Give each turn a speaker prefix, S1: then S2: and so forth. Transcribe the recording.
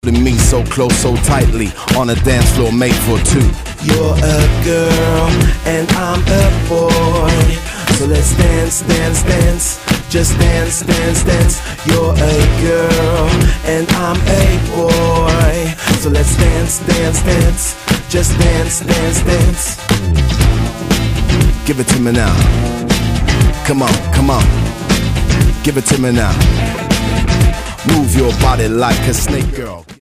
S1: holding me so close, so tightly on a dance floor made for two.
S2: You're a girl and I'm a boy, so let's dance, dance, dance. Just dance, dance, dance. You're a girl and I'm a boy, so let's dance, dance, dance. Just dance, dance, dance.
S1: Give it to me now. Come on, come on. Give it to me now. Move your body like a snake, girl.